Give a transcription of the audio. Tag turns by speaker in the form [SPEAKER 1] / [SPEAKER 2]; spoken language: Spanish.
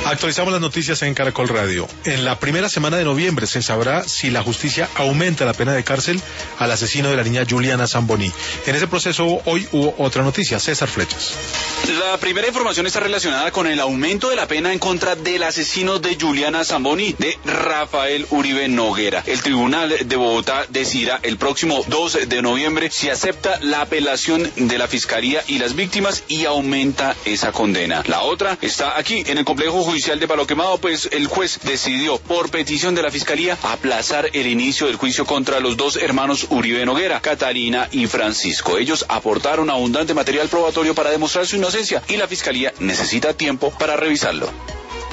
[SPEAKER 1] Actualizamos las noticias en Caracol Radio. En la primera semana de noviembre se sabrá si la justicia aumenta la pena de cárcel al asesino de la niña Juliana Zamboni. En ese proceso hoy hubo otra noticia. César Flechas.
[SPEAKER 2] La primera información está relacionada con el aumento de la pena en contra del asesino de Juliana Zamboni, de Rafael Uribe Noguera. El Tribunal de Bogotá decidirá el próximo 2 de noviembre si acepta la apelación de la Fiscalía y las víctimas y aumenta esa condena. La otra está aquí, en el complejo judicial de Palo Quemado, pues el juez decidió, por petición de la Fiscalía, aplazar el inicio del juicio contra los dos hermanos Uribe Noguera, Catalina y Francisco. Ellos aportaron abundante material probatorio para demostrar su inocencia y la Fiscalía necesita tiempo para revisarlo.